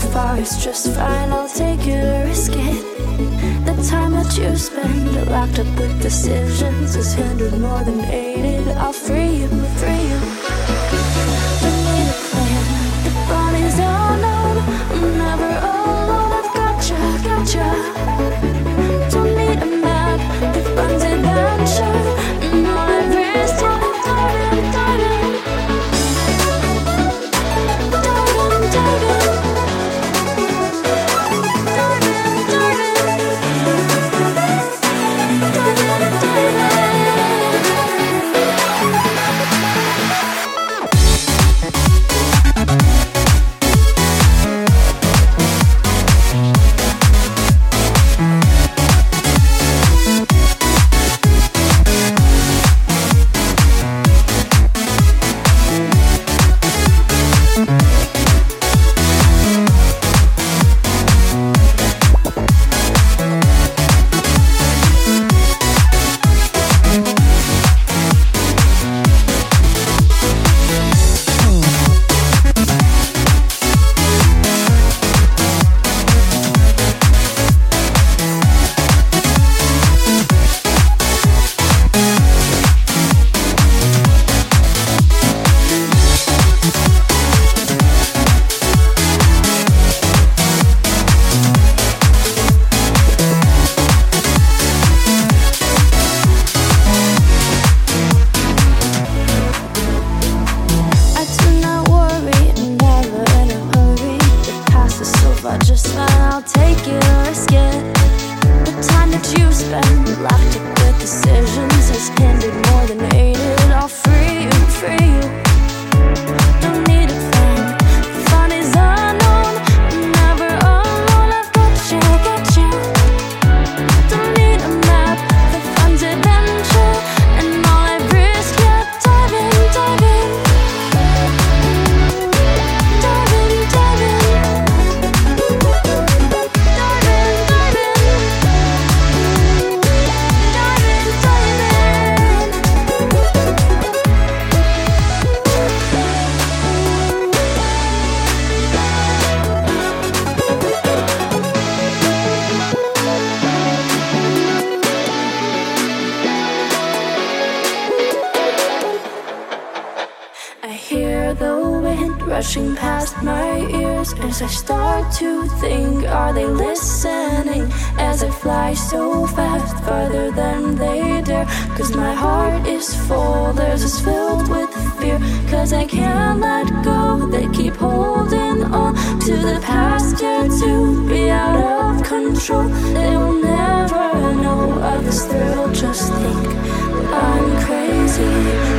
far is just fine. I'll take it or risk it. The time that you spend locked up with decisions is hindered more than aided. I'll free you, free you. Don't need a plan. The fun is unknown. I'm never alone. I've gotcha, gotcha. Don't need a map. The fun's adventure. And all I've risked, yeah, diving, diving. Diving, diving. Just fine, I'll take it or risk it. The time that you spend locked up with decisions has hindered more than aided. I'll free you, free you. Don't need a plan. The fun is unknown. I'm never alone. I've got you, got you. Don't need a map. The fun's adventure. And all I've risked, yeah, diving, diving. Diving, diving. I hear the wind rushing past my ears as I start to think, are they listening? As I fly so fast, farther than they dare. Cause my heart is full, theirs is filled with fear. Cause I can't let go, they keep holding on to the past, yeah, to be out of control. They will never know of this thrill, just think that I'm crazy.